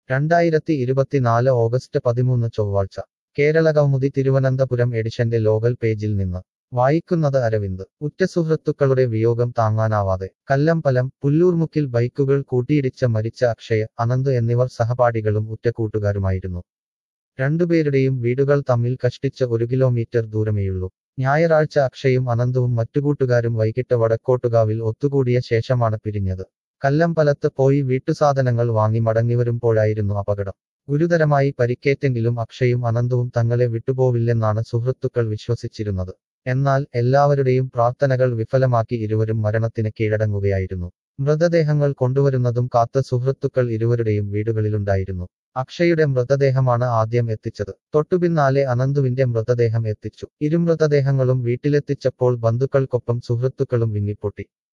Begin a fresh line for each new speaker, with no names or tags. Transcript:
2024 August 13 ചൊവ്വാഴ്ച കേരളകൗമുദി തിരുവനന്തപുരം എഡിഷന്റെ local പേജിൽ നിന്ന് വായിക്കുന്നത് അരവിന്ദ് ഉറ്റ സുഹൃത്തുക്കളുടെ വിയോഗം താങ്ങാനാവാതെ കല്ലമ്പലം പുല്ലൂർമുക്കിൽ ബൈക്കുകൾ കൂട്ടിയിടിച്ച മരിച്ച അക്ഷയ് അനന്ത് എന്നിവർ സഹപാഠികളും ഉറ്റ കൂട്ടുകാരുമായിരുന്നു രണ്ടുപേരുടെയും വീടുകൾ തമ്മിൽ കഷ്ടിച്ച് 1 കിലോമീറ്റർ ദൂരമേയുള്ളൂ ഞായറാഴ്ച അക്ഷയും അനന്തവും മറ്റു കൂട്ടുകാരും വൈകിട്ട് വടക്കോട്ടുകാവിൽ ഒത്തുകൂടിയ ശേഷമാണ് പിരിഞ്ഞത് കല്ലമ്പലത്ത് പോയി വീട്ടുസാധനങ്ങൾ വാങ്ങി മടങ്ങിവരുമ്പോഴായിരുന്നു അപകടം ഗുരുതരമായി പരിക്കേറ്റെങ്കിലും അക്ഷയും അനന്തവും തങ്ങളെ വിട്ടുപോവില്ലെന്നാണ് സുഹൃത്തുക്കൾ വിശ്വസിച്ചിരുന്നത് എന്നാൽ എല്ലാവരുടെയും പ്രാർത്ഥനകൾ വിഫലമാക്കി ഇരുവരും മരണത്തിന് കീഴടങ്ങുകയായിരുന്നു മൃതദേഹങ്ങൾ കൊണ്ടുവരുന്നതും കാത്ത് സുഹൃത്തുക്കൾ ഇരുവരുടെയും വീടുകളിലുണ്ടായിരുന്നു അക്ഷയുടെ മൃതദേഹമാണ് ആദ്യം എത്തിച്ചത് തൊട്ടുപിന്നാലെ അനന്തുവിന്റെ മൃതദേഹം എത്തിച്ചു ഇരു മൃതദേഹങ്ങളും വീട്ടിലെത്തിച്ചപ്പോൾ ബന്ധുക്കൾക്കൊപ്പം സുഹൃത്തുക്കളും വിങ്ങിപ്പൊട്ടി